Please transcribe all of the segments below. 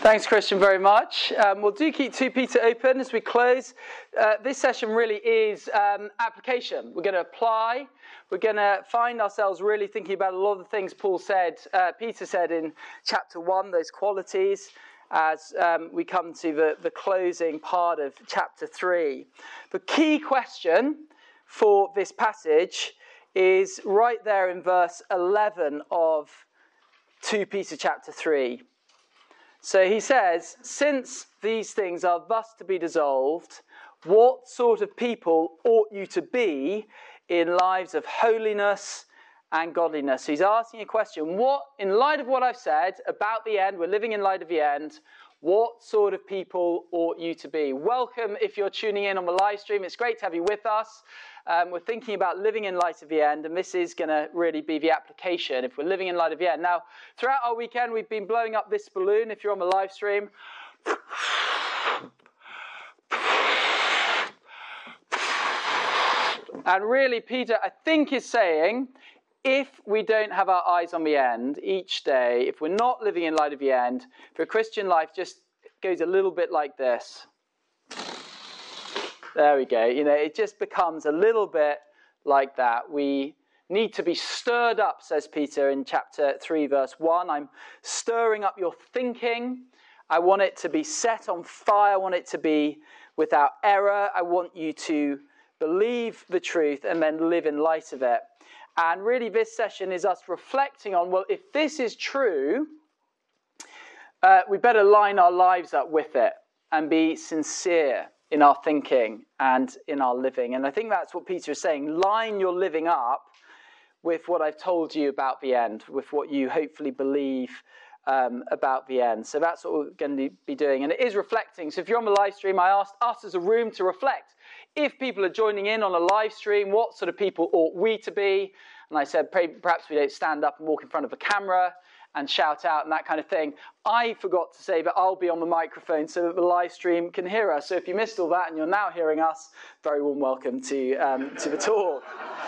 Thanks, Christian, very much. We'll do keep 2 Peter open as we close. This session really is application. We're going to apply. We're going to find ourselves really thinking about a lot of the things Peter said in chapter 1, those qualities, as we come to the closing part of chapter 3. The key question for this passage is right there in verse 11 of 2 Peter chapter 3. So he says, since these things are thus to be dissolved, what sort of people ought you to be in lives of holiness and godliness? So he's asking a question. In light of what I've said about the end, we're living in light of the end, what sort of people ought you to be? Welcome if you're tuning in on the live stream. It's great to have you with us. We're thinking about living in light of the end, and this is going to really be the application if we're living in light of the end. Now, throughout our weekend, we've been blowing up this balloon, if you're on the live stream. And really, Peter, I think, is saying, if we don't have our eyes on the end each day, if we're not living in light of the end, for a Christian life just goes a little bit like this. There we go. It just becomes a little bit like that. We need to be stirred up, says Peter in chapter 3, verse 1. I'm stirring up your thinking. I want it to be set on fire. I want it to be without error. I want you to believe the truth and then live in light of it. And really this session is us reflecting on, well, if this is true, we better line our lives up with it and be sincere in our thinking and in our living. And I think that's what Peter is saying. Line your living up with what I've told you about the end, with what you hopefully believe about the end. So that's what we're going to be doing. And it is reflecting. So if you're on the live stream, I asked us as a room to reflect. If people are joining in on a live stream, what sort of people ought we to be? And I said, perhaps we don't stand up and walk in front of a camera and shout out and that kind of thing. I forgot to say that I'll be on the microphone so that the live stream can hear us. So if you missed all that and you're now hearing us, very warm welcome to the talk.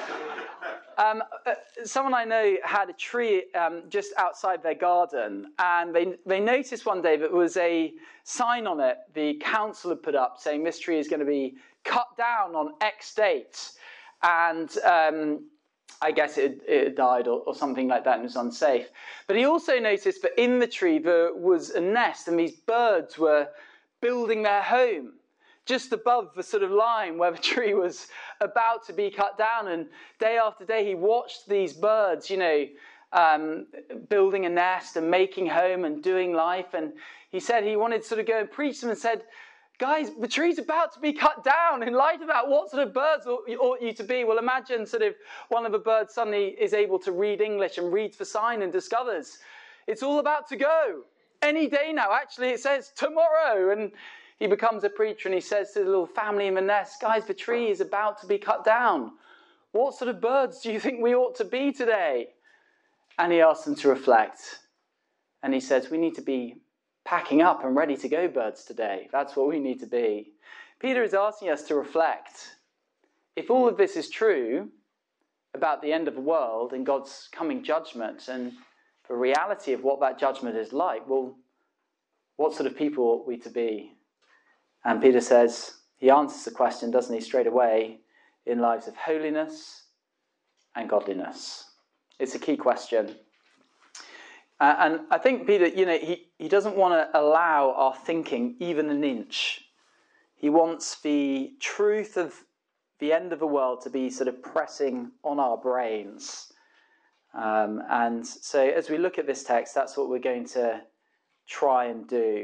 Someone I know had a tree just outside their garden, and they noticed one day that there was a sign on it the council had put up saying this tree is going to be cut down on X date. And I guess it had died or something like that and was unsafe. But he also noticed that in the tree there was a nest and these birds were building their home just above the sort of line where the tree was about to be cut down. And day after day he watched these birds, building a nest and making home and doing life. And he said he wanted to sort of go and preach them and said, guys, the tree's about to be cut down. In light of that, what sort of birds ought you to be? Well, imagine sort of one of the birds suddenly is able to read English and reads the sign and discovers it's all about to go. Any day now. Actually, it says tomorrow. And he becomes a preacher and he says to the little family in the nest, guys, the tree is about to be cut down. What sort of birds do you think we ought to be today? And he asks them to reflect. And he says, we need to be packing up and ready to go birds today. That's what we need to be. Peter is asking us to reflect. If all of this is true about the end of the world and God's coming judgment and the reality of what that judgment is like, well, what sort of people ought we to be? And Peter says, he answers the question, doesn't he, straight away, in lives of holiness and godliness. It's a key question. And I think Peter, he doesn't want to allow our thinking even an inch. He wants the truth of the end of the world to be sort of pressing on our brains. And so as we look at this text, that's what we're going to try and do.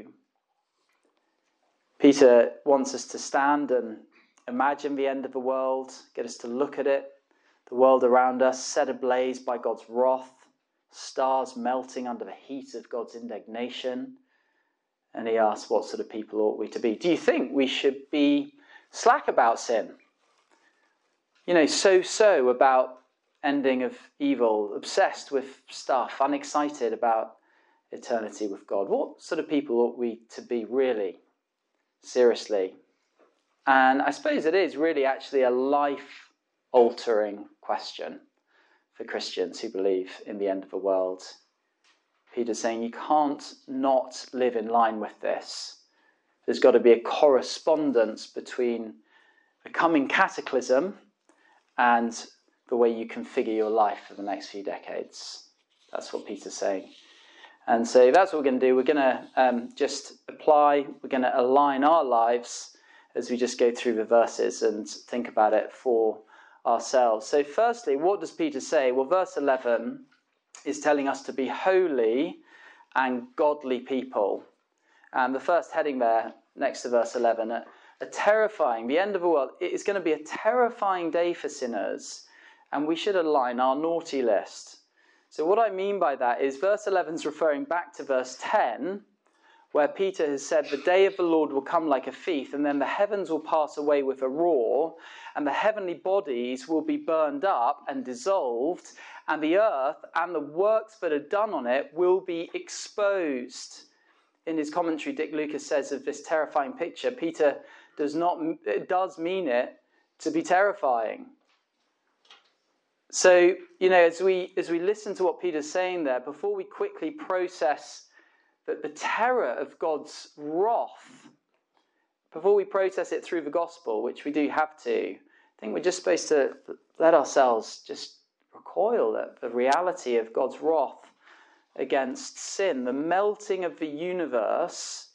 Peter wants us to stand and imagine the end of the world, get us to look at it, the world around us set ablaze by God's wrath, stars melting under the heat of God's indignation. And he asks, what sort of people ought we to be? Do you think we should be slack about sin? So about ending of evil, obsessed with stuff, unexcited about eternity with God. What sort of people ought we to be really? Seriously. And I suppose it is really actually a life-altering question for Christians who believe in the end of the world. Peter's saying you can't not live in line with this. There's got to be a correspondence between the coming cataclysm and the way you configure your life for the next few decades. That's what Peter's saying. And so that's what we're going to do. We're going to just apply, we're going to align our lives as we just go through the verses and think about it for ourselves. So firstly, what does Peter say? Well, verse 11 is telling us to be holy and godly people. And the first heading there, next to verse 11, a terrifying, the end of the world, it is going to be a terrifying day for sinners, and we should align our naughty list. So what I mean by that is verse 11 is referring back to verse 10, where Peter has said, the day of the Lord will come like a thief, and then the heavens will pass away with a roar, and the heavenly bodies will be burned up and dissolved, and the earth and the works that are done on it will be exposed. In his commentary, Dick Lucas says of this terrifying picture, Peter does mean it to be terrifying. So, as we listen to what Peter's saying there, before we quickly process that the terror of God's wrath, before we process it through the gospel, which we do have to, I think we're just supposed to let ourselves just recoil at the reality of God's wrath against sin. The melting of the universe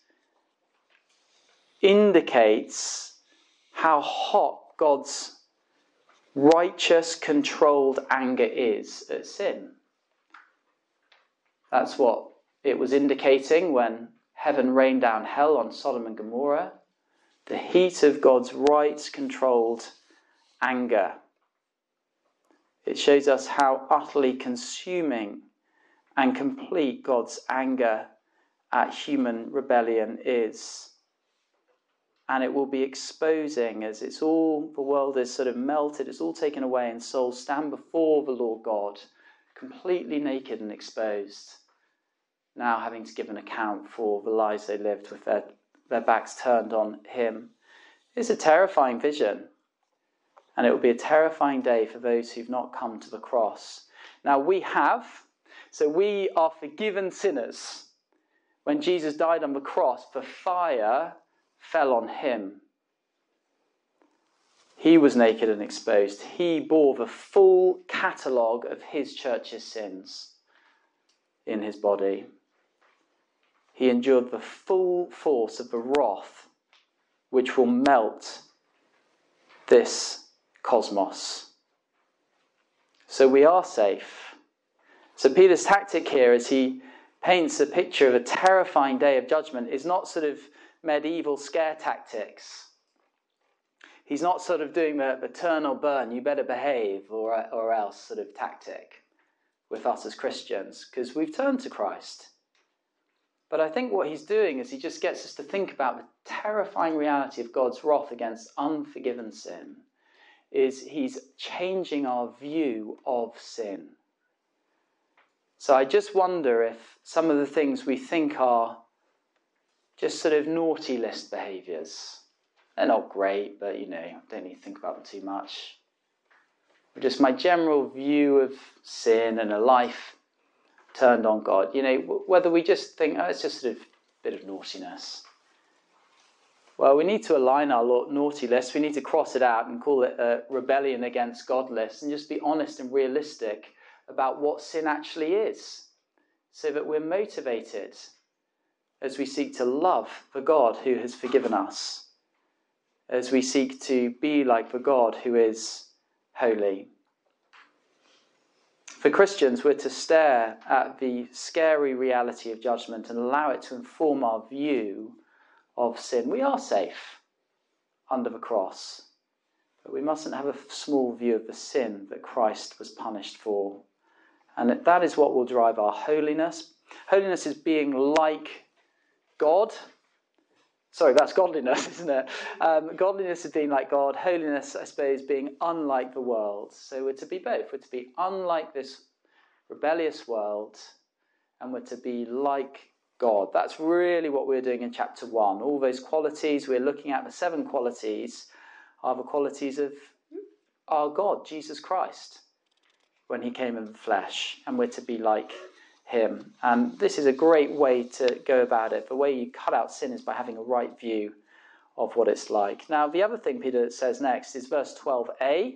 indicates how hot God's righteous, controlled anger is at sin. That's what it was indicating when heaven rained down hell on Sodom and Gomorrah. The heat of God's right, controlled anger. It shows us how utterly consuming and complete God's anger at human rebellion is. And it will be exposing as the world is sort of melted, it's all taken away, and souls stand before the Lord God, completely naked and exposed, now having to give an account for the lives they lived with their backs turned on him. It's a terrifying vision, and it will be a terrifying day for those who've not come to the cross. Now we are forgiven sinners. When Jesus died on the cross, the fire fell on him. He was naked and exposed. He bore the full catalogue of his church's sins in his body. He endured the full force of the wrath which will melt this cosmos. So we are safe. So Peter's tactic here, as he paints a picture of a terrifying day of judgment, is not sort of medieval scare tactics. He's not sort of doing the turn or burn, you better behave or else sort of tactic with us as Christians, because we've turned to Christ. But I think what he's doing is he just gets us to think about the terrifying reality of God's wrath against unforgiven sin. Is he's changing our view of sin. So I just wonder if some of the things we think are just sort of naughty list behaviours. They're not great, but don't need to think about them too much. But just my general view of sin and a life turned on God. Whether we just think, it's just sort of a bit of naughtiness. Well, we need to align our naughty list. We need to cross it out and call it a rebellion against God list, and just be honest and realistic about what sin actually is, so that we're motivated as we seek to love the God who has forgiven us, as we seek to be like the God who is holy. For Christians, we're to stare at the scary reality of judgment and allow it to inform our view of sin. We are safe under the cross, but we mustn't have a small view of the sin that Christ was punished for. And that is what will drive our holiness. Holiness is being like God. Sorry, that's godliness, isn't it? Godliness is being like God. Holiness, I suppose, being unlike the world. So we're to be both. We're to be unlike this rebellious world, and we're to be like God. That's really what we're doing in chapter 1. All those qualities we're looking at, the 7 qualities, are the qualities of our God, Jesus Christ, when he came in the flesh, and we're to be like him. And this is a great way to go about it. The way you cut out sin is by having a right view of what it's like. Now, the other thing Peter says next is verse 12a.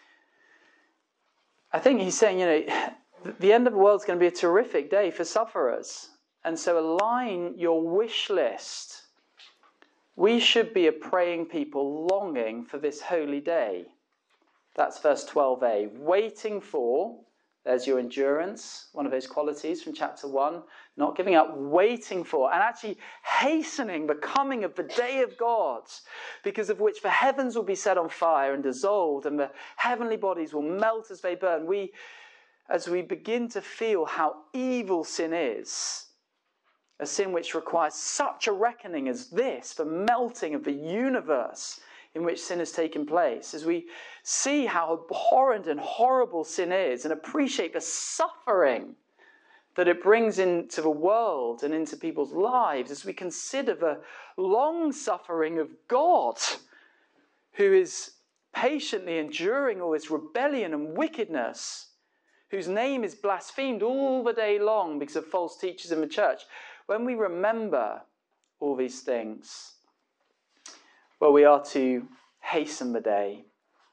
I think he's saying, the end of the world is going to be a terrific day for sufferers. And so align your wish list. We should be a praying people longing for this holy day. That's verse 12a. Waiting for, there's your endurance, one of those qualities from chapter 1. Not giving up, waiting for, and actually hastening the coming of the day of God, because of which the heavens will be set on fire and dissolved, and the heavenly bodies will melt as they burn. As we begin to feel how evil sin is, a sin which requires such a reckoning as this, the melting of the universe in which sin has taken place, as we see how abhorrent and horrible sin is and appreciate the suffering that it brings into the world and into people's lives, as we consider the long suffering of God, who is patiently enduring all this rebellion and wickedness, whose name is blasphemed all the day long because of false teachers in the church. When we remember all these things, well, we are to hasten the day.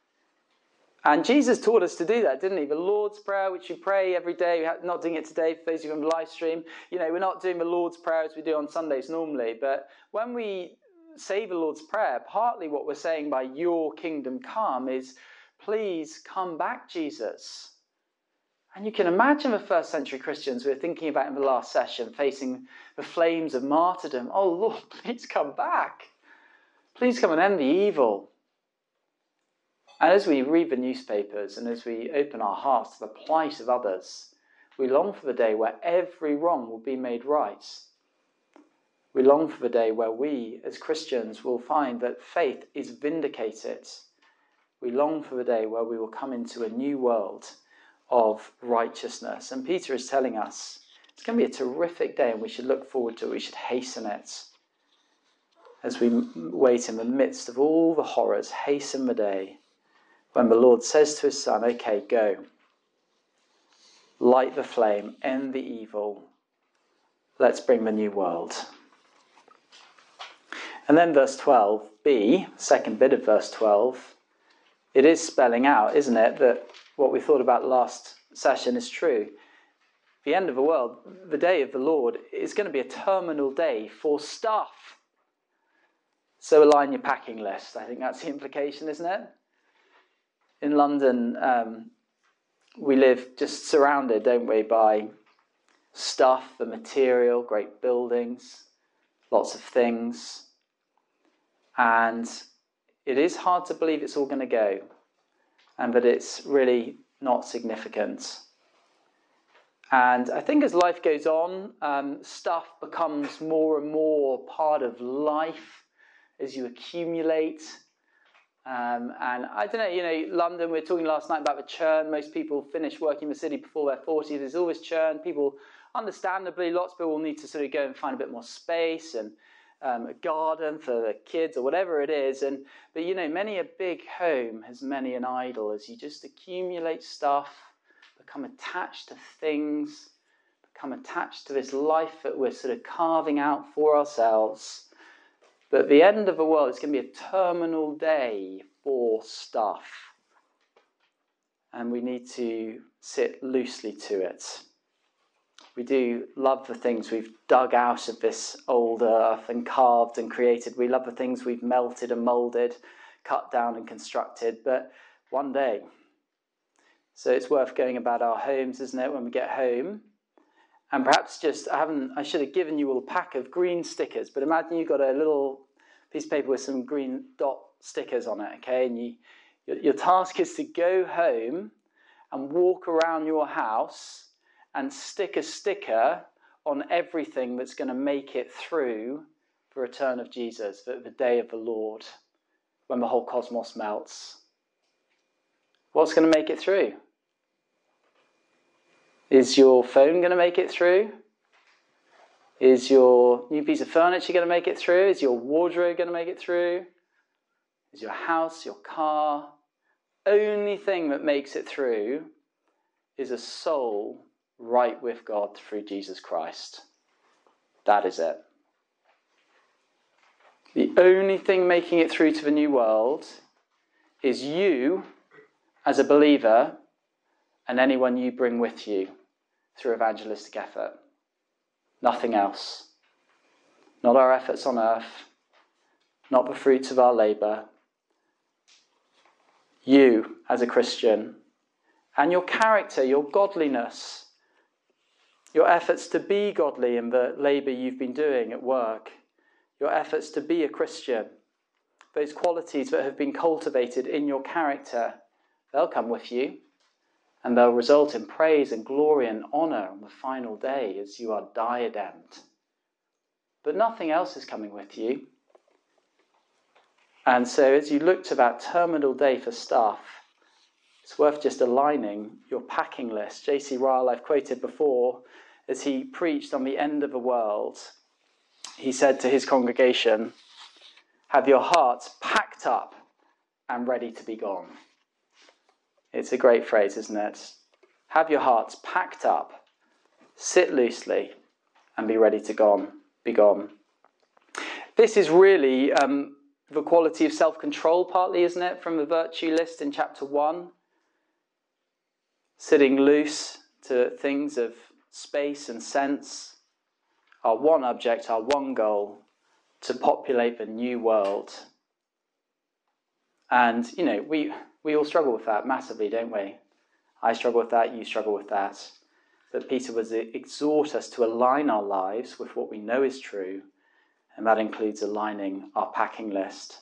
And Jesus taught us to do that, didn't he? The Lord's Prayer, which we pray every day. We're not doing it today for those of you on the live stream. We're not doing the Lord's Prayer as we do on Sundays normally. But when we say the Lord's Prayer, partly what we're saying by your kingdom come is, please come back, Jesus. And you can imagine the first century Christians we were thinking about in the last session, facing the flames of martyrdom. Oh, Lord, please come back. Please come and end the evil. And as we read the newspapers and as we open our hearts to the plight of others, we long for the day where every wrong will be made right. We long for the day where we, as Christians, will find that faith is vindicated. We long for the day where we will come into a new world of righteousness. And Peter is telling us it's going to be a terrific day and we should look forward to it. We should hasten it. As we wait in the midst of all the horrors, hasten the day when the Lord says to his Son, okay, go. Light the flame, end the evil. Let's bring the new world. And then verse 12b, second bit of verse 12, it is spelling out, isn't it, that what we thought about last session is true. The end of the world, the day of the Lord, is going to be a terminal day for stuff. So align your packing list. I think that's the implication, isn't it? In London, we live just surrounded, don't we, by stuff, the material, great buildings, lots of things. And it is hard to believe it's all going to go, and that it's really not significant. And I think as life goes on, stuff becomes more and more part of life as you accumulate. And I don't know, London, we were talking last night about the churn. Most people finish working in the city before they're 40. There's always churn. People, understandably, lots of people will need to sort of go and find a bit more space and a garden for the kids or whatever it is. But many a big home has many an idol as you just accumulate stuff, become attached to things, become attached to this life that we're sort of carving out for ourselves. But the end of the world is going to be a terminal day for stuff. And we need to sit loosely to it. We do love the things we've dug out of this old earth and carved and created. We love the things we've melted and moulded, cut down and constructed. But one day. So it's worth going about our homes, isn't it, when we get home? And perhaps I should have given you all a pack of green stickers, but imagine you've got a little piece of paper with some green dot stickers on it, okay? And your task is to go home and walk around your house and stick a sticker on everything that's going to make it through the return of Jesus, the day of the Lord, when the whole cosmos melts. What's going to make it through? Is your phone going to make it through? Is your new piece of furniture going to make it through? Is your wardrobe going to make it through? Is your house, your car? Only thing that makes it through is a soul right with God through Jesus Christ. That is it. The only thing making it through to the new world is you as a believer and anyone you bring with you through evangelistic effort. Nothing else. Not our efforts on earth, not the fruits of our labour. You as a Christian and your character, your godliness, your efforts to be godly in the labour you've been doing at work, your efforts to be a Christian, those qualities that have been cultivated in your character, they'll come with you and they'll result in praise and glory and honour on the final day as you are diademed. But nothing else is coming with you. And so as you look to that terminal day for stuff, it's worth just aligning your packing list. J.C. Ryle, I've quoted before, as he preached on the end of the world, he said to his congregation, have your hearts packed up and ready to be gone. It's a great phrase, isn't it? Have your hearts packed up, sit loosely, and be ready to be gone. This is really the quality of self-control partly, isn't it, from the virtue list in chapter 1. Sitting loose to things of space and sense. Our one object, our one goal, to populate the new world. And, we all struggle with that massively, don't we? I struggle with that, you struggle with that. But Peter would exhort us to align our lives with what we know is true, and that includes aligning our packing list.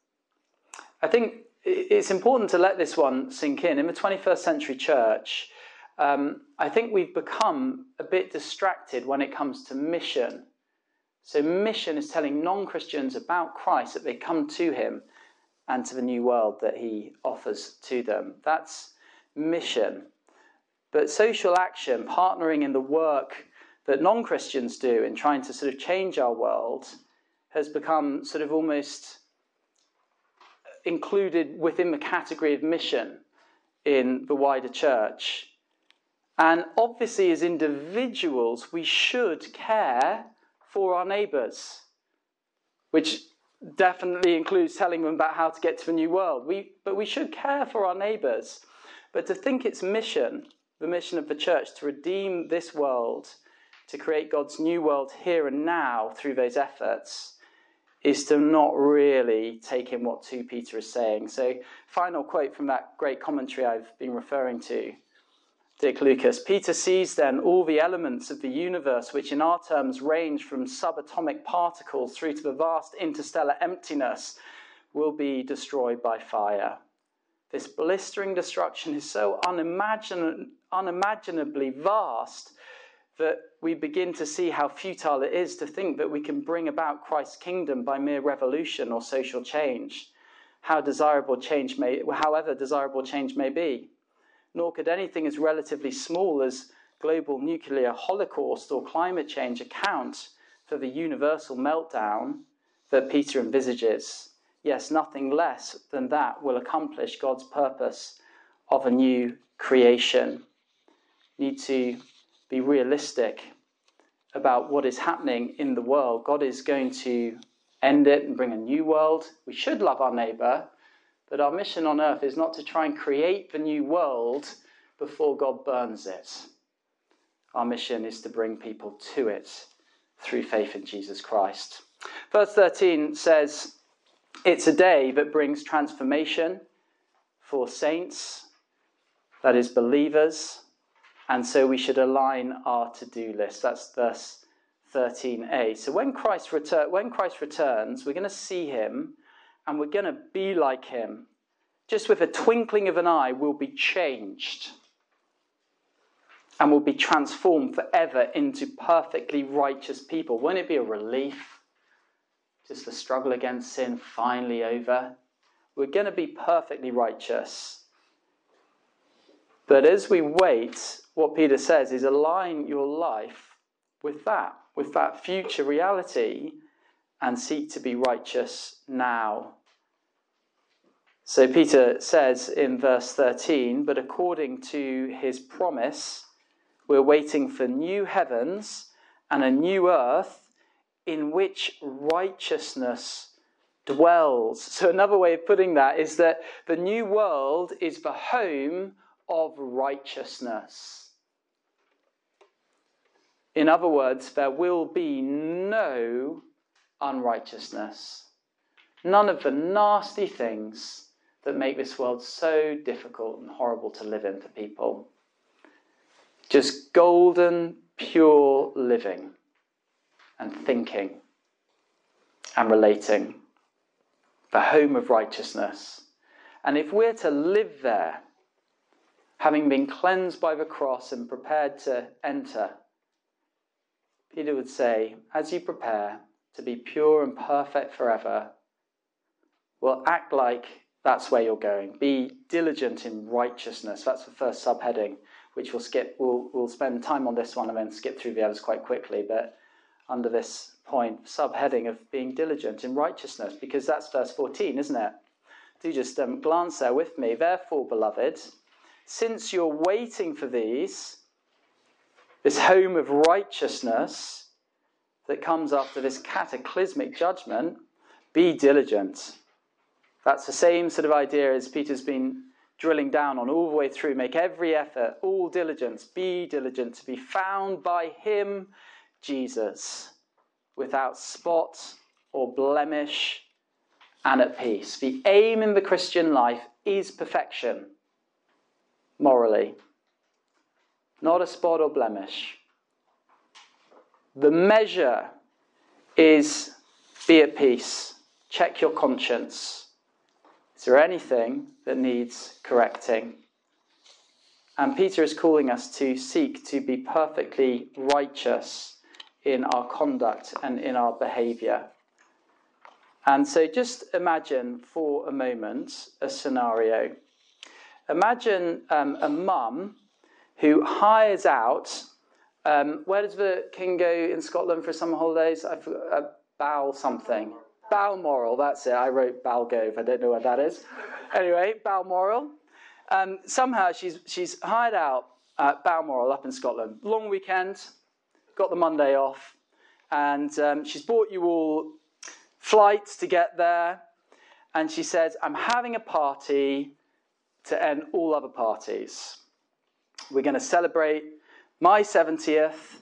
I think it's important to let this one sink in. In the 21st century church, I think we've become a bit distracted when it comes to mission. So mission is telling non-Christians about Christ, that they come to him and to the new world that he offers to them. That's mission. But social action, partnering in the work that non-Christians do in trying to sort of change our world, has become sort of almost included within the category of mission in the wider church. And obviously as individuals, we should care for our neighbours, which definitely includes telling them about how to get to the new world. But we should care for our neighbours. But to think it's mission, the mission of the church, to redeem this world, to create God's new world here and now through those efforts, is to not really take in what 2 Peter is saying. So, final quote from that great commentary I've been referring to, Dick Lucas. Peter sees then all the elements of the universe, which in our terms range from subatomic particles through to the vast interstellar emptiness, will be destroyed by fire. This blistering destruction is so unimaginably vast that we begin to see how futile it is to think that we can bring about Christ's kingdom by mere revolution or social change, however desirable change may be. Nor could anything as relatively small as global nuclear holocaust or climate change account for the universal meltdown that Peter envisages. Yes, nothing less than that will accomplish God's purpose of a new creation. Need to be realistic about what is happening in the world. God is going to end it and bring a new world. We should love our neighbour, but our mission on earth is not to try and create the new world before God burns it. Our mission is to bring people to it through faith in Jesus Christ. Verse 13 says, it's a day that brings transformation for saints, that is believers, and so we should align our to-do list. That's verse 13a. So when Christ returns, we're going to see him and we're going to be like him. Just with a twinkling of an eye, we'll be changed and we'll be transformed forever into perfectly righteous people. Won't it be a relief? Just the struggle against sin finally over. We're going to be perfectly righteous. But as we wait, what Peter says is align your life with that future reality, and seek to be righteous now. So Peter says in verse 13, but according to his promise, We're waiting for new heavens and a new earth in which righteousness dwells. So another way of putting that is that the new world is the home of righteousness. In other words, there will be no unrighteousness. None of the nasty things that make this world so difficult and horrible to live in for people. Just golden, pure living and thinking and relating. The home of righteousness. And if we're to live there, having been cleansed by the cross and prepared to enter, Peter would say, as you prepare to be pure and perfect forever, well, act like that's where you're going. Be diligent in righteousness. That's the first subheading, which we'll skip. We'll spend time on this one and then skip through the others quite quickly. But under this point, subheading of being diligent in righteousness, because that's verse 14, isn't it? Do just glance there with me. Therefore, beloved, since you're waiting for this home of righteousness that comes after this cataclysmic judgment, be diligent. That's the same sort of idea as Peter's been drilling down on all the way through. Make every effort, all diligence, be diligent to be found by him, Jesus, without spot or blemish and at peace. The aim in the Christian life is perfection, morally. Not a spot or blemish. The measure is be at peace. Check your conscience. Is there anything that needs correcting? And Peter is calling us to seek to be perfectly righteous in our conduct and in our behaviour. And so just imagine for a moment a scenario. Imagine a mum who hires out, where does the king go in Scotland for summer holidays? I forgot, Balmoral, that's it. I wrote Balgove, I don't know what that is. Anyway, Balmoral. Somehow she's hired out at Balmoral up in Scotland. Long weekend, got the Monday off, and she's bought you all flights to get there, and she says, I'm having a party to end all other parties. We're going to celebrate my 70th.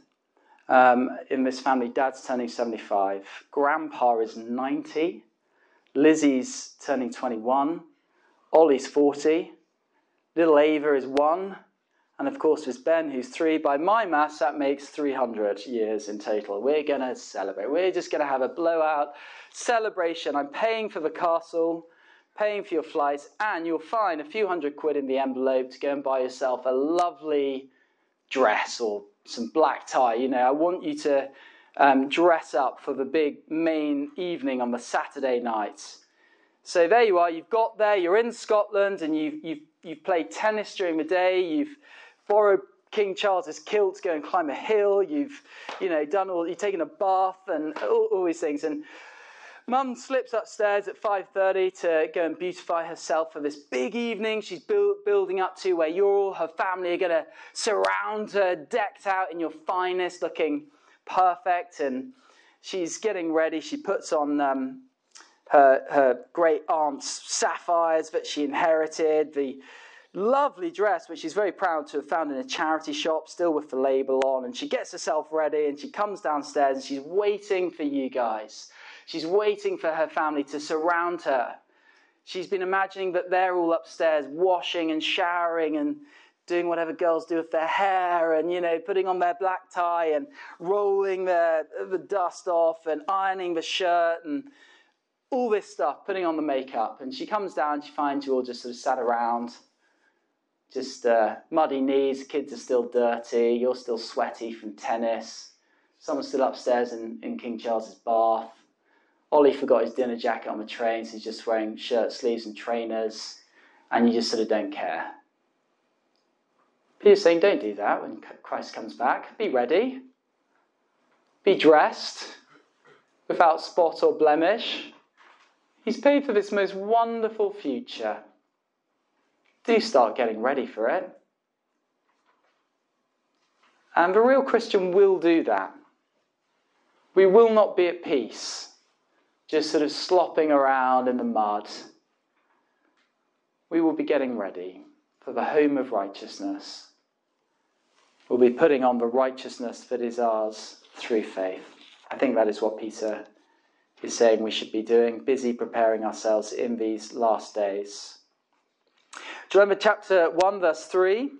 In this family, Dad's turning 75. Grandpa is 90. Lizzie's turning 21. Ollie's 40. Little Ava is 1. And of course, there's Ben, who's 3. By my maths, that makes 300 years in total. We're going to celebrate. We're just going to have a blowout celebration. I'm paying for the castle, paying for your flights, and you'll find a few £100 in the envelope to go and buy yourself a lovely dress or some black tie. You know, I want you to dress up for the big main evening on the Saturday night. So there you are. You've got there. You're in Scotland, and you've played tennis during the day. You've borrowed King Charles's kilt to go and climb a hill. You've taken a bath and all these things. And Mum slips upstairs at 5:30 to go and beautify herself for this big evening she's building up to, where you all, her family, are going to surround her, decked out in your finest, looking perfect. And she's getting ready. She puts on her great aunt's sapphires that she inherited, the lovely dress, which she's very proud to have found in a charity shop, still with the label on. And she gets herself ready, and she comes downstairs, and she's waiting for you guys. She's waiting for her family to surround her. She's been imagining that they're all upstairs washing and showering and doing whatever girls do with their hair, and, you know, putting on their black tie and rolling the dust off and ironing the shirt and all this stuff, putting on the makeup. And she comes down, she finds you all just sort of sat around, just muddy knees, kids are still dirty, you're still sweaty from tennis, someone's still upstairs in King Charles's bath. Ollie forgot his dinner jacket on the train, so he's just wearing shirt sleeves and trainers, and you just sort of don't care. Peter's saying, don't do that when Christ comes back. Be ready. Be dressed without spot or blemish. He's paid for this most wonderful future. Do start getting ready for it. And the real Christian will do that. We will not be at peace, just sort of slopping around in the mud. We will be getting ready for the home of righteousness. We'll be putting on the righteousness that is ours through faith. I think that is what Peter is saying we should be doing, busy preparing ourselves in these last days. Do you remember chapter 1, verse 3?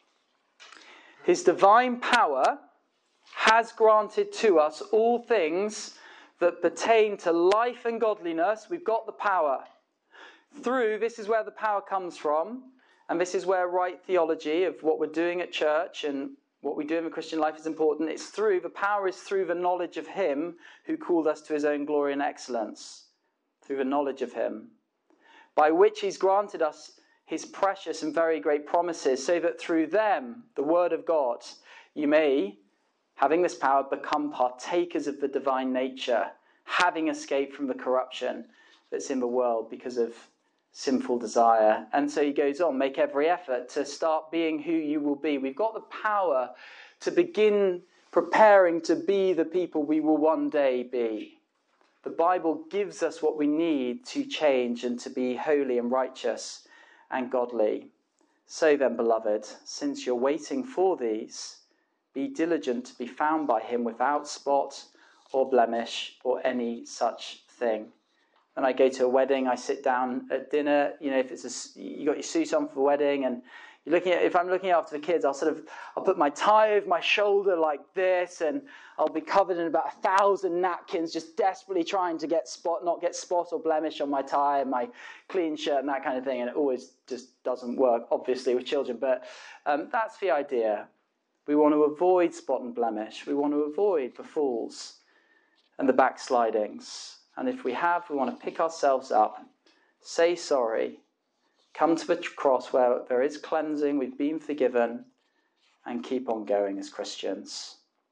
His divine power has granted to us all things that pertain to life and godliness. We've got the power. This is where the power comes from, and this is where right theology of what we're doing at church and what we do in the Christian life is important. The power is through the knowledge of him who called us to his own glory and excellence. Through the knowledge of him, by which he's granted us his precious and very great promises, so that through them, the word of God, you may, having this power, become partakers of the divine nature, having escaped from the corruption that's in the world because of sinful desire. And so he goes on, make every effort to start being who you will be. We've got the power to begin preparing to be the people we will one day be. The Bible gives us what we need to change and to be holy and righteous and godly. So then, beloved, since you're waiting for these, be diligent to be found by him without spot or blemish or any such thing. When I go to a wedding, I sit down at dinner. You know, if you got your suit on for the wedding, and you're looking at. If I'm looking after the kids, I'll put my tie over my shoulder like this, and I'll be covered in about 1,000 napkins, just desperately trying to not get spot or blemish on my tie and my clean shirt and that kind of thing. And it always just doesn't work, obviously, with children. But that's the idea. We want to avoid spot and blemish. We want to avoid the falls and the backslidings. And if we want to pick ourselves up, say sorry, come to the cross where there is cleansing, we've been forgiven, and keep on going as Christians.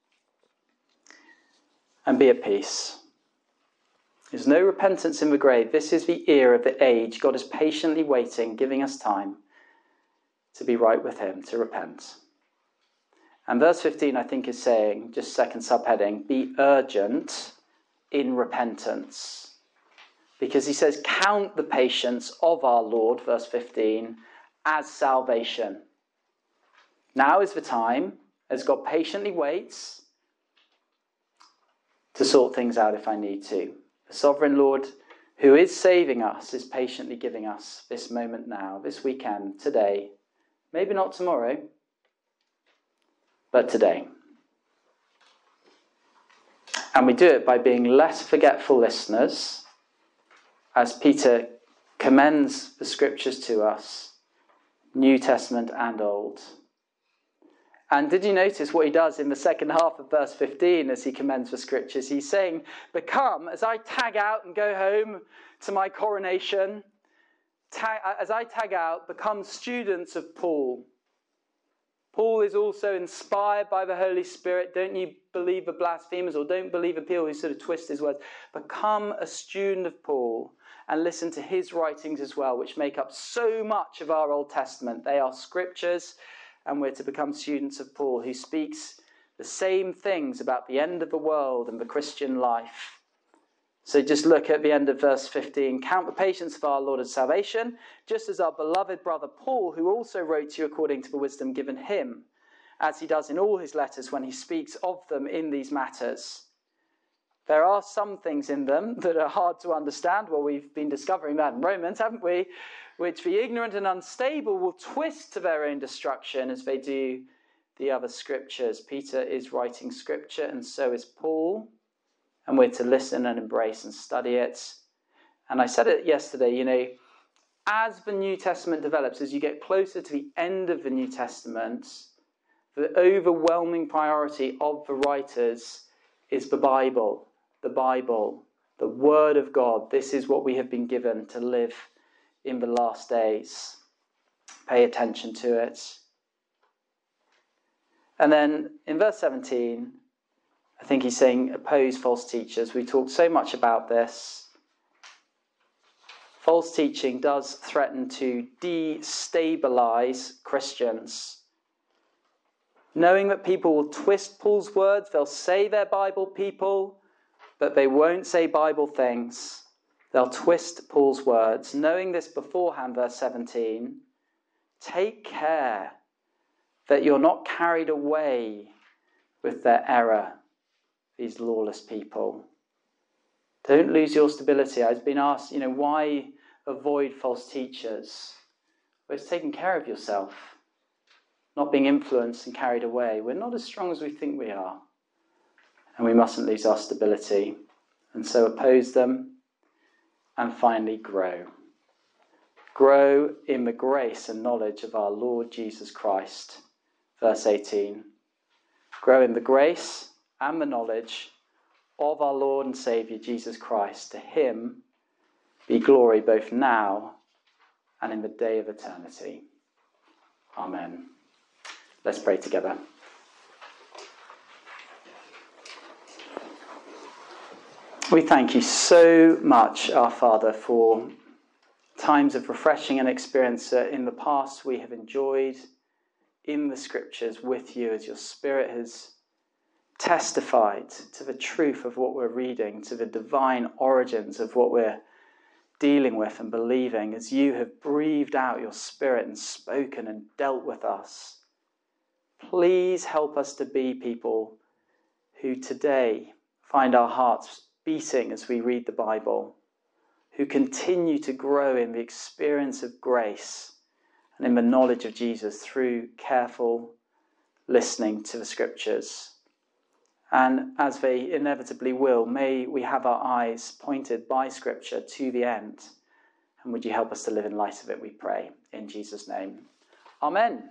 And be at peace. There's no repentance in the grave. This is the era, the age. God is patiently waiting, giving us time to be right with him, to repent. And verse 15, I think, is saying, just second subheading, be urgent in repentance. Because he says, count the patience of our Lord, verse 15, as salvation. Now is the time, as God patiently waits, to sort things out if I need to. The sovereign Lord who is saving us is patiently giving us this moment now, this weekend, today. Maybe not tomorrow, but today. And we do it by being less forgetful listeners, as Peter commends the scriptures to us, New Testament and Old. And did you notice what he does in the second half of verse 15 as he commends the scriptures? He's saying, become, as I tag out and go home to my coronation, as I tag out, become students of Paul. Paul is also inspired by the Holy Spirit. Don't you believe the blasphemers, or don't believe the people who sort of twist his words. Become a student of Paul and listen to his writings as well, which make up so much of our Old Testament. They are scriptures, and we're to become students of Paul, who speaks the same things about the end of the world and the Christian life. So just look at the end of verse 15. Count the patience of our Lord as salvation, just as our beloved brother Paul, who also wrote to you according to the wisdom given him, as he does in all his letters when he speaks of them in these matters. There are some things in them that are hard to understand. Well, we've been discovering that in Romans, haven't we? Which the ignorant and unstable will twist to their own destruction as they do the other scriptures. Peter is writing scripture, and so is Paul. And we're to listen and embrace and study it. And I said it yesterday, as the New Testament develops, as you get closer to the end of the New Testament, the overwhelming priority of the writers is the Bible, the Word of God. This is what we have been given to live in the last days. Pay attention to it. And then in verse 17, I think he's saying oppose false teachers. We talked so much about this. False teaching does threaten to destabilize Christians. knowing that people will twist Paul's words. They'll say they're Bible people, but they won't say Bible things. They'll twist Paul's words. Knowing this beforehand, verse 17, take care that you're not carried away with their error, these lawless people. Don't lose your stability. I've been asked, why avoid false teachers? Well, it's taking care of yourself, not being influenced and carried away. We're not as strong as we think we are, and we mustn't lose our stability. And so oppose them, and finally grow. Grow in the grace and knowledge of our Lord Jesus Christ. Verse 18. Grow in the grace and the knowledge of our Lord and Saviour Jesus Christ. To him be glory both now and in the day of eternity. Amen. Let's pray together. We thank you so much, our Father, for times of refreshing and experience that in the past we have enjoyed in the Scriptures with you as your Spirit has testified to the truth of what we're reading, to the divine origins of what we're dealing with and believing, as you have breathed out your Spirit and spoken and dealt with us. Please help us to be people who today find our hearts beating as we read the Bible, who continue to grow in the experience of grace and in the knowledge of Jesus through careful listening to the Scriptures. And as they inevitably will, may we have our eyes pointed by Scripture to the end. And would you help us to live in light of it, we pray, in Jesus' name. Amen.